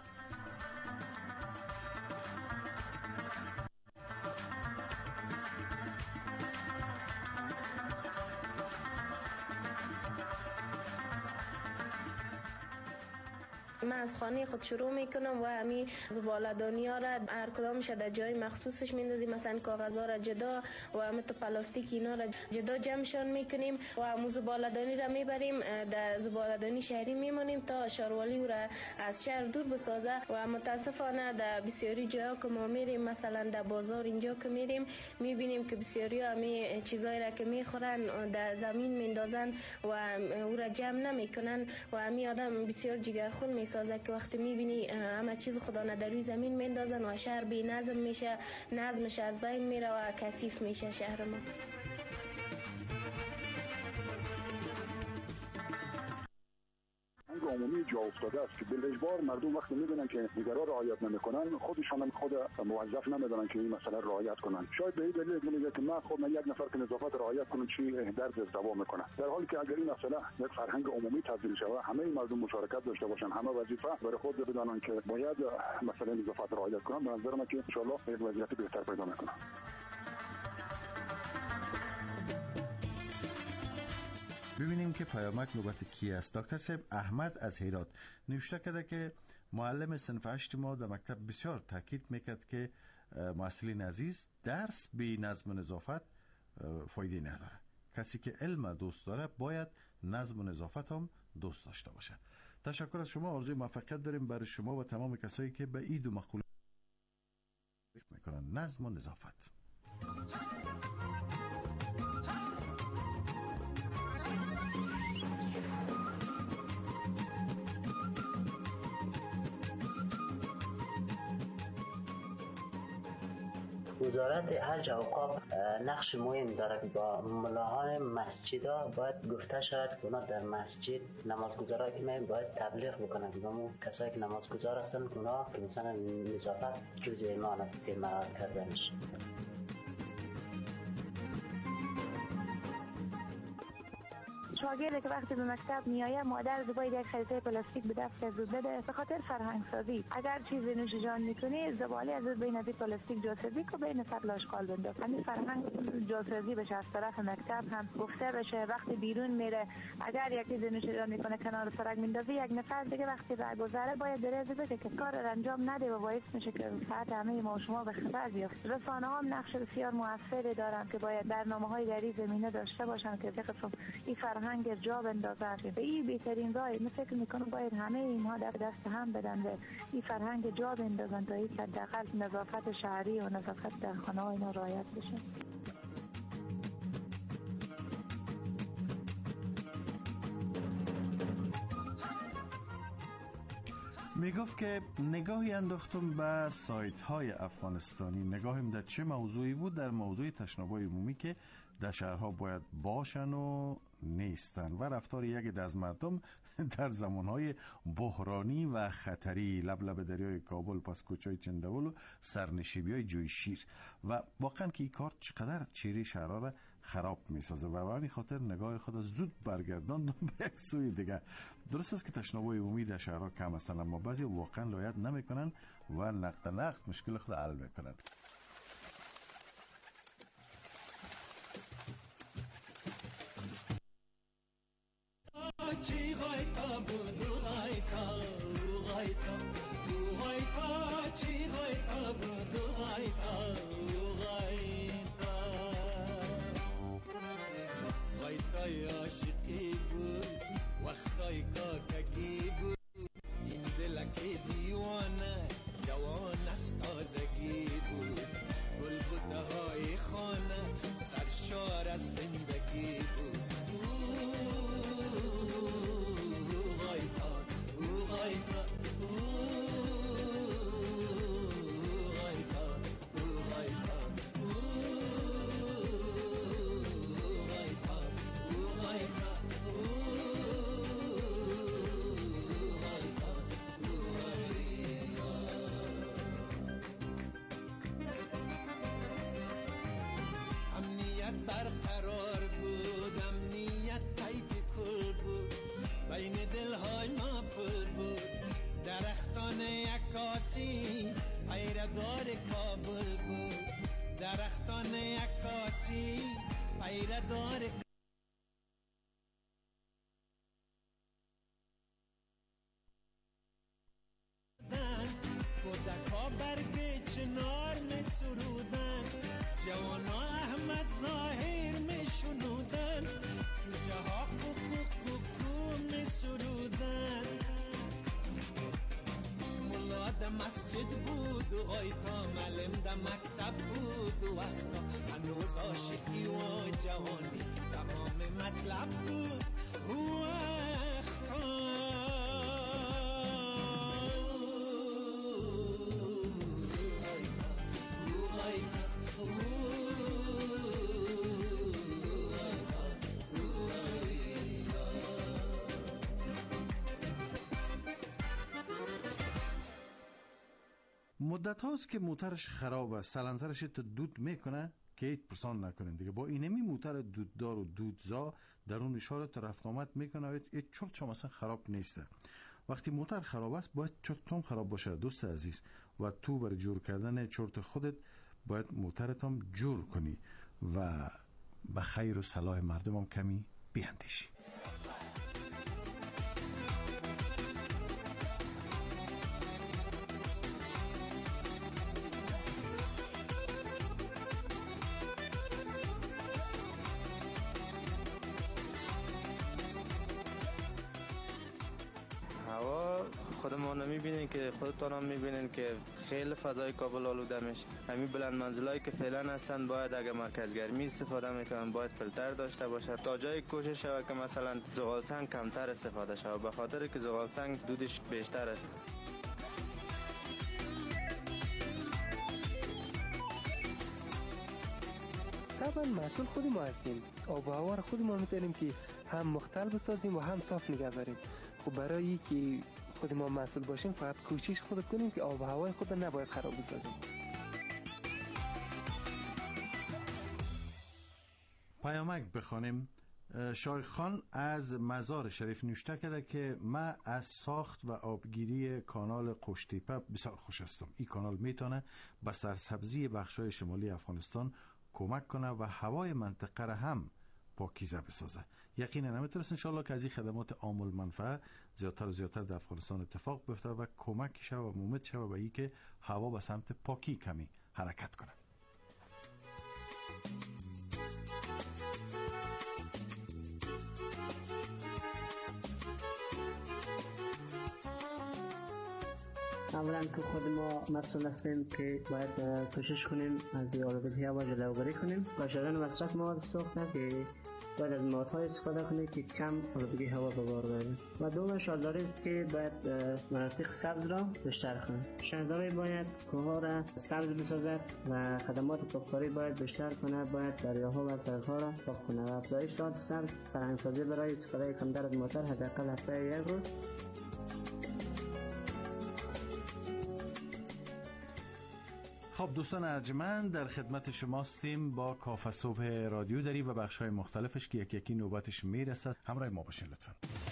من از خانه خود شروع میکنم و همین زباله‌دانی ها را هر کدامش در جای مخصوصش میندازیم. مثلا کاغذها را جدا و همین پلاستیک اینا را جدا جمعشان میکنیم و همون زباله‌دانی را میبریم در زباله‌دانی شهری میمونیم تا شاروالی او را از شهر دور بسازه. و متاسفانه در بسیاری جاها که ما میریم، مثلا در بازار اینجا که میریم، میبینیم که بسیاری همین چیزایی را که میخورن در زمین میندازن و او را جمع نمیکنن و همین آدم بسیار جگرخون می سازه که وقتی میبینی همه چیز خدا نه در روی زمین میندازن و شهر بی نظم میشه، نظمش از بین میره و کثیف میشه شهر ما. عمومی جا افتاده است که به اجبار مردم وقتی میبینن که دیگران رعایت نمیکنن، خودشان هم خود موظف نمیدونن که این مسئله رعایت کنن. شاید به این دلیل میگه که من خود من یک نفر که نظافت رعایت کنم چی درد دوا میکنه، در حالی که اگر این مسئله یک فرهنگ عمومی تبدیل شود، همه مردم مشارکت داشته باشن، همه وظیفه برای خود بدونن که باید مسئله نظافت رعایت کنن، به نظر من که ان شاء الله یک وضعیت بهتر پیدا میکنه. ببینیم که پیامک نوبت کی است. دکتر صاحب احمد از هرات نوشته کرده که معلم صنف هشت ما در مکتب بسیار تاکید میکرد که معلمین عزیز درس بی نظم و نظافت فایده نداره. کسی که علم دوست داره باید نظم و نظافت هم دوست داشته باشه. تشکر از شما، آرزوی موفقیت داریم برای شما و تمام کسایی که به این دو مقوله میکنن، نظم و نظافت. وزارت حج و اوقاف نقش مهم داره که با ملاحان مسجدها باید گفته شود که اونا در مسجد نمازگزارایی که میان باید تبلیغ بکنن که همون کسایی که نمازگزار هستن اونا که مثلا نظافت جزء ایمان است که مراعات کردنش. شاگردی که وقتی به مکتب میآید مادر باید یک خریطه پلاستیک به دست از بده به خاطر فرهنگ سازی. اگر چیز نوش جان میکنی زباله از بین از پلاستیک جاسازی که بین فضل اشغال بنداز. همین فرهنگ جاسازی بشه از طرف مکتب هم گفته بشه. وقتی بیرون میره اگر یک چیز نوش جان میکنه کنار سرک میندازه، یک نفر دیگه وقتی رگذره باید درز بده که کار انجام نده و باعث میشه که صحت همه ما و شما به خطر بیفته. رسانه ها هم نقش بسیار موثری دارن که باید برنامه‌های در این زمینه داشته باشن که قسم این فرهنگ جا بندازن. به این بهترین راه من فکر میکنم باید همه اینها در دست هم بدن و این فرهنگ جا بندازن تا این حداقل نظافت شهری و نظافت در خانه ها اینا رعایت بشه. میگفت که نگاهی انداختم به سایت های افغانستانی. نگاهم در چه موضوعی بود؟ در موضوع تشناب‌های عمومی که در شهرها باید باشن و نیستن و رفتار یک از مردم در زمانهای بحرانی و خطری، لب لب دریای کابل، پس کوچای چندول و سرنشیبی‌های جوی شیر. و واقعا که این کار چقدر چهره شهرها را خراب میسازه و به همین خاطر نگاه خود زود برگرداندم به یک سوی دیگه. درست است که تشناب‌های عمومی در شهرها کم هستند، اما بعضی واقعا رعایت نمیکنن و نقد نقد مشکل خود حل میکنن. عاشقی بود وقتای که امنیت برقرار بود، امنیت تایت کل بود، بین دلهای ما پل بود. درختان عکاسی پیردار کابل بود، درختان عکاسی پیردار کودکا برگ چنار می سرودن، جوانا احمد ظاهر می شنودن، جوجه ها کوکو کوکو می سرودن. ملا ده مسجد بود و غایتا، معلم ده مکتب بود و وقتا، هنوز عاشقی و جوانی تمام مطلب بود و وقتا. مدت هاست که موترش خراب است، سلنسرش تا دود میکنه که هیچ پرسان نکنین دیگه. با اینمی موتر دوددار و دودزا درون اشارت رفت آمد میکنه و هیچ چرت شما مثلا خراب نیسته. وقتی موتر خراب است باید چرت هم خراب باشه دوست عزیز، و تو برای جور کردن چرت خودت باید موترت هم جور کنی و به خیر و صلاح مردم هم کمی بیاندیشی. خودمون میبینین که خودتان هم میبینین که خیلی فضای کابل آلوده میشه. همین بلند منزلایی که فعلا هستن باید اگه مرکز گرمی استفاده میکنن باید فیلتر داشته باشه تا جای کوشش شود که مثلا زغال سنگ کمتر استفاده شود، به خاطر که زغال سنگ دودش بیشتر است. طبعا مسئول خودی ما هستیم. آب و هوا را خودی ما میتونیم که هم مختل بسازیم و هم صاف نگه داریم. خب برای که خود ما مسئول باشیم فقط کوشش خود کنیم که آب و هوای خود نباید خراب بسازیم. پیامک بخوانیم. شایخ خان از مزار شریف نوشته کرده که من از ساخت و آبگیری کانال قشتیپه بسیار خوش هستم. این کانال میتونه به سرسبزی بخشای شمالی افغانستان کمک کنه و هوای منطقه را هم پاکیزه بسازه. یقینا نمیتونست انشالله که از این خدمات عام المنفعه زیادتر و زیادتر در افغانستان اتفاق بیفته و کمک شود و مومد شود به این که هوا به سمت پاکی کمی حرکت کنه. اولا که خود ما مسئول هستیم که باید کوشش کنیم از آلودگی هوا جلوگیری کنیم و شدن مصرف مواد سوخته که باید از موادهای استفاده کنیم که کم آلودگی هوا به بار بیاریم. و دوم شهرداری است که باید مناطق سبز را بیشتر کنیم. شهرداری باید کوهها را سبز بسازد و خدمات پاککاری باید بیشتر کنه، باید دریاها و سرک‌ها را پاک کنه و افزایش ساعت سبز فرهنگ‌سازی برای استفاده کمتر از موتر حداقل هفته یک روز. خب دوستان ارجمند، در خدمت شماستیم با کافه صبح رادیو دری و بخش‌های مختلفش که یکی یکی نوبتش میرسد. همراه ما باشین لطفاً.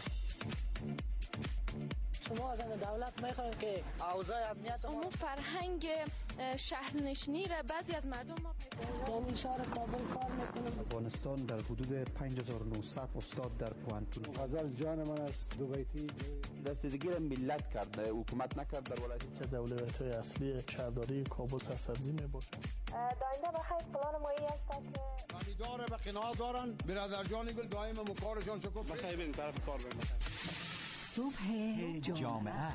شما از دولت میخوایم که اوضاع امنیت اما فرهنگ شهرنشینی را بعضی از مردم ما پیدا در شهر کابل کار میکنم. افغانستان در حدود پنج هزار و نهصد استاد در پوهنتون. غزل جان من است دو بیتی دستگیری ملت کرده، حکومت نکرد در ولایت که اولویت‌های اصلی شهرداری کابل سرسبزی میباشه. داینده بخیر پلان مایی است که خریدار به قناعت دارن. برادر جان گل دائم مکارشان شکر بخیر بریم طرف کار بریم. صبح جامعه.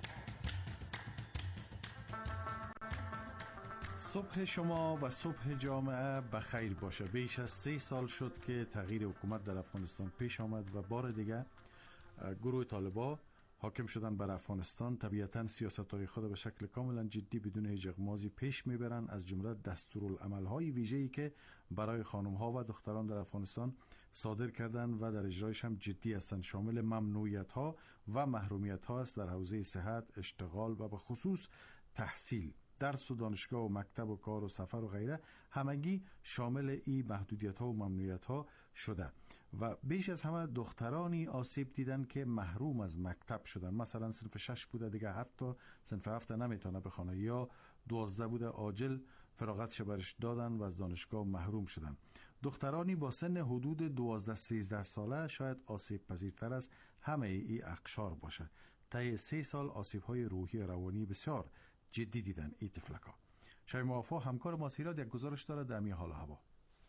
صبح شما و صبح جامعه بخیر باشه. بیش از سه سال شد که تغییر حکومت در افغانستان پیش آمد و بار دیگه گروه طالبان حاکم شدن بر افغانستان. طبیعتاً سیاست‌های خود به شکل کاملا جدی بدون هیچ اغماضی پیش میبرن، از جمله دستورالعمل‌های ویژه‌ای که برای خانم‌ها و دختران در افغانستان صادر کردن و در اجرایش هم جدی هستند. شامل ممنوعیت‌ها و محرومیت‌ها است در حوزه صحت، اشتغال و به خصوص تحصیل. درس و دانشگاه و مکتب و کار و سفر و غیره همگی شامل این محدودیت ها و ممنوعیت ها شده و بیش از همه دخترانی آسیب دیدن که محروم از مکتب شدن. مثلا صنف شش بوده دیگه هفت تا صنف هفت نمیتونه بخونه، یا دوازده بوده عاجل فراغتش برش دادن و از دانشگاه محروم شدن. دخترانی با سن حدود دوازده سیزده ساله شاید آسیب پذیرتر از همه ای اقشار باشه. طی سه سال آسیب های روحی و روانی بسیار جدی دیدن ای طفلکا. شای موافا همکار ما سیراد یک گزارش داره در می حال و هوا.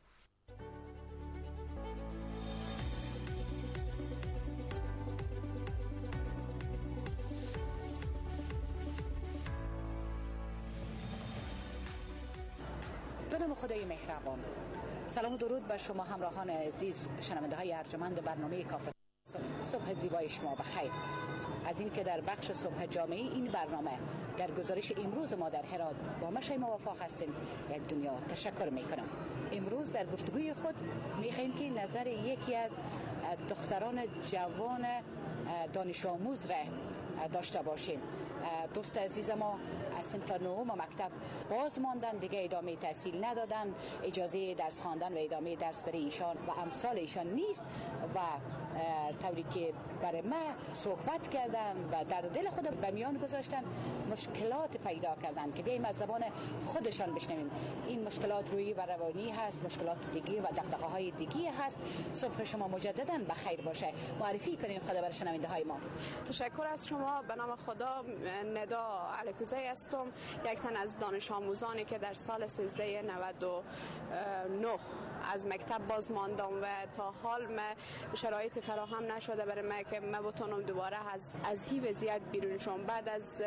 به نام خدای مهربان. سلام و درود بر شما همراهان عزیز شنونده های ارجمند برنامه کافه صبح زیبای شما بخیر. از این که در بخش صبح جامعی این برنامه در گزارش امروز ما در هرات با مشای موافق هستیم یک دنیا تشکر میکنم. امروز در گفتگوی خود میخوایم که نظر یکی از دختران جوان دانش آموز را داشته باشیم. دوست عزیز ما از صنف نهم مکتب باز ماندن، دیگه ادامه تحصیل ندادن، اجازه درس خواندن و ادامه درس برای ایشان و امثال ایشان نیست و طوری که برای ما صحبت کردن و در دل خود به میان گذاشتن مشکلات پیدا کردن که بیایم از زبان خودشان بشنویم. این مشکلات روحی و روانی هست، مشکلات دیگه و دغدغه های دیگه هست. صبح شما مجددا بخیر باشه. معرفی کنین خدا بر شنونده های ما. تشکر از شما. به نام خدا ندا الکوزی هستم، یک تن از دانش آموزانی که در سال سیزده نود و نه از مکتب باز ماندم و تا حال ما شرایط فراهم نشده برای ما که ما بتونم دوباره از از هی وضعیت بیرون شم. بعد از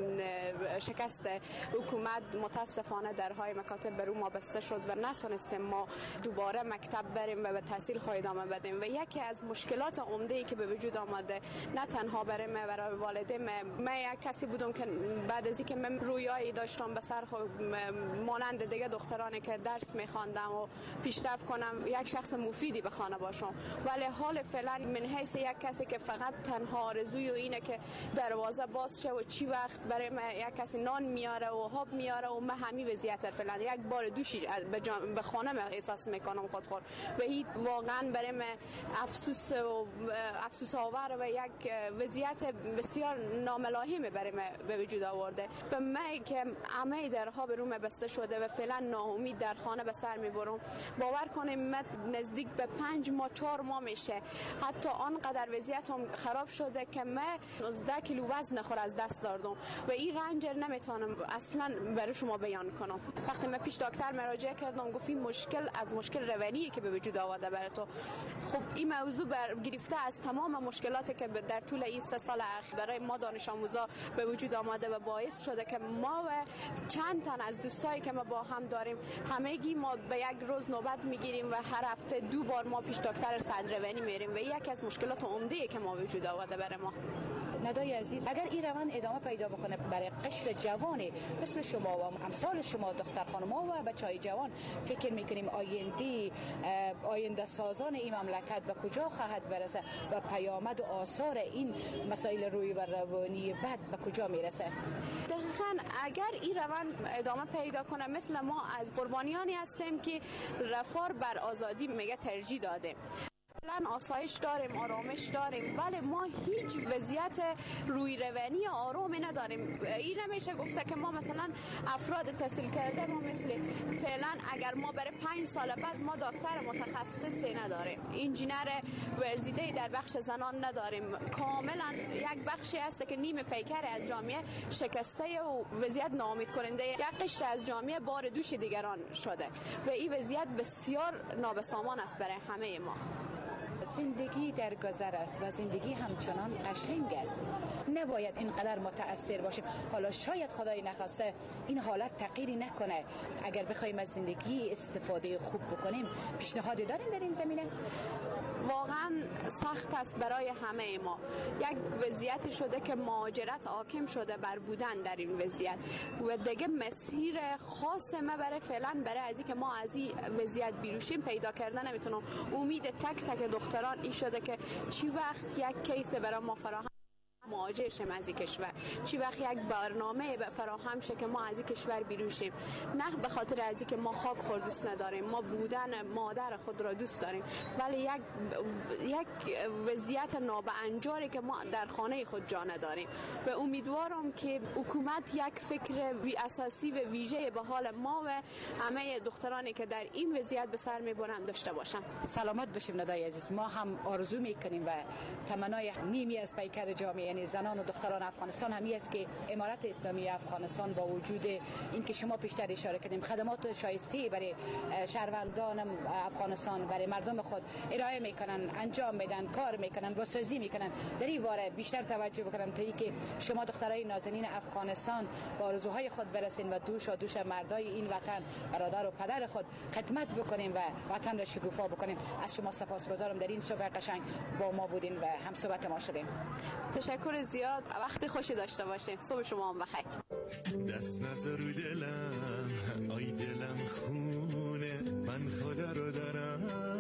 شکست حکومت متاسفانه درهای مکاتب برو ما بسته شد و نتونستیم ما دوباره مکتب بریم و به تحصیل خود ادامه بدیم و یکی از مشکلات عمده‌ای که به وجود آمده نه تنها برای ما برای والدین، من یک کسی بودم که بعد از اینکه من رویایی داشتم به سر مانند دیگه دخترانی که درس می‌خواندم و پیشرفت کنم یک شخص مفیدی به خانه باشم، ولی حال فعلا من حیث یک کسی که فقط تنها آرزوی و اینه که دروازه باز شه و چی وقت برای من یک کسی نان میاره و آب میاره و من همین وضعیت فعلا یک بار دوشی به, جان... به خانه من احساس میکنم خود خود و این واقعا برای من افسوس و افسوس آور و یک وضعیت بسیار ناملاحم برای من به وجود آورده و من که همه درها به روم بسته شده و فعلا ناامید در خانه به سر میبرم. باور کنیم من نزدیک به پنج ماه چهار ماه میشه حتی آنقدر وضعیتم خراب شده که من نوزده کیلو وزن خود از دست دادم و این رنج نمیتونم اصلا برای شما بیان کنم. وقتی من پیش دکتر مراجعه کردم گفت این مشکل از مشکل روانی که به وجود آورده برای تو. خب این موضوع بر گرفته از تمام مشکلاتی که در طول این سه سال اخیر برای ما دانش آموزا به وجود آمده و باعث شده که ما و چند تن از دوستایی که ما با هم داریم همگی ما به یک روز نوبت میگیریم و هر هفته دو بار ما پیش دکتر صدروانی میریم و یکی از مشکلات عمده که ما وجود آورده برای ما. ندای عزیز، اگر این روند ادامه پیدا بکنه برای قشر جوانی مثل شما و امثال شما دختر خانم‌ها و بچهای جوان، فکر میکنیم آینده آینده سازان این مملکت به کجا خواهد برسه و پیامد و آثار این مسائل روحی و روانی بد به کجا میرسه؟ دقیقاً اگر این روند ادامه پیدا کنه مثل ما از قربانیانی هستیم که رفاه بر آزادی میگه ترجیح داده. الان آسایش داریم، آرامش داریم، ولی ما هیچ وضعیت روی روانی آرامی نداریم. این نمیشه گفته که ما مثلا افراد تحصیل کرده ما مثل فعلا اگر ما برای پنج سال بعد ما دکتر متخصصی نداریم، انجینر ورزیده در بخش زنان نداریم، کاملا یک بخشی هست که نیمه پیکر از جامعه شکسته و وضعیت ناامید کننده یک قشر از جامعه بار دوش دیگران شده و این وضعیت بسیار نابسامان است برای همه ما. زندگی در گذر است و زندگی همچنان قشنگ است. نباید اینقدر متأثر باشیم. حالا شاید خدای نخواسته این حالت تغییری نکنه. اگر بخوایم از زندگی استفاده خوب بکنیم، پیشنهادی داریم در این زمینه؟ واقعا سخت است برای همه ما. یک وضعیت شده که مهاجرت حاکم شده بر بودن در این وضعیت و دیگه مسیر خاص ما برای فعلا برای از اینکه ما از این وضعیت بیروشیم پیدا کردن نمیتونم. امید تک تک دختران این شده که چی وقت یک کیس برای ما فراهم مهاجر شیم از این کشور. چی وقت یک برنامه فراهم شه که ما از این کشور بیرون شیم، نه به خاطر از اینکه ما خاک خود دوست نداریم، ما بودن مادر خود را دوست داریم، ولی یک یک وضعیت نابهنجاری که ما در خانه خود جا نداریم. و امیدوارم که حکومت یک فکر اساسی و ویژه به حال ما و همه دخترانی که در این وضعیت به سر میبرند داشته باشن. سلامت باشیم ندای عزیز. ما هم آرزو میکنیم و تمنای نیمی از پیکر جامعه یعنی زنان و دختران افغانستان همی است که امارت اسلامی افغانستان با وجود اینکه شما پیشتر اشاره کردیم خدمات شایسته برای شهروندان افغانستان برای مردم خود ارائه میکنن، انجام میدن، کار میکنن، بازسازی میکنن، در این باره بیشتر توجه بکنن تا اینکه شما دخترای نازنین افغانستان با آرزوهای خود برسین و دوش و دوش مردای این وطن برادر و پدر خود خدمت بکنیم و وطن را شکوفا بکنیم. از شما سپاسگزارم در این صبح قشنگ با ما بودین و هم صحبت ما شدیم. تشکر زیاد، وقت خوشی داشته باشیم. صبح شما هم بخیر. دست نذار دلم، آی دلم خونه، من خدا رو دارم